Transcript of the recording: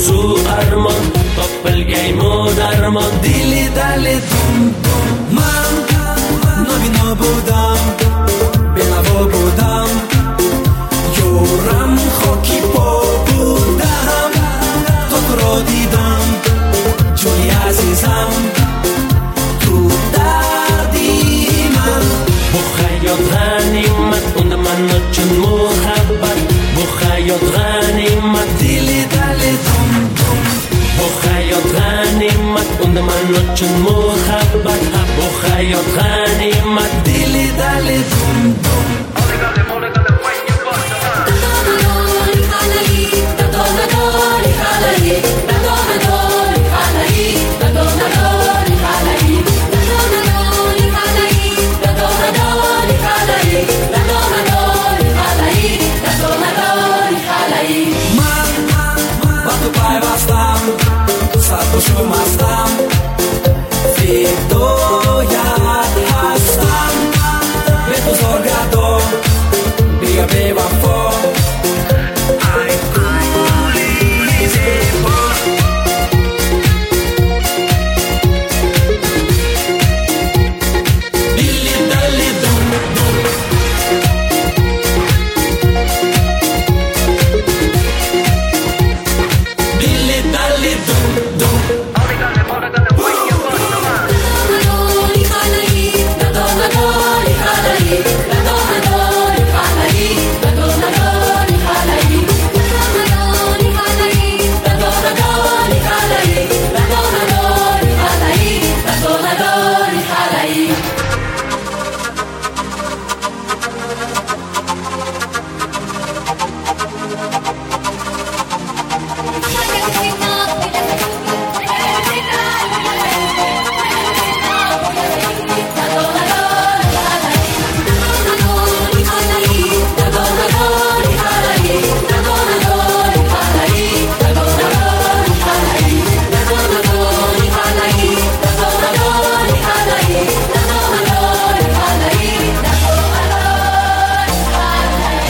آرزو ارمان تاپلگی مو درمان دیلی دلی دوم دوم من نابینا بودم بینوا بودم یورم خاکی پا بودم تا تو را دیدم جوی عزیزم تو دردی من بخیاد غنیمت اند من چون محبت بخیاد غنیمت دیلی دلی دوم دوم بخیاد غنیمت اند من چون محبت بخیاد غنیمت دیلی دلی دوم دوم شمستم فدایت هستم به تو زارگردان بیا به وفا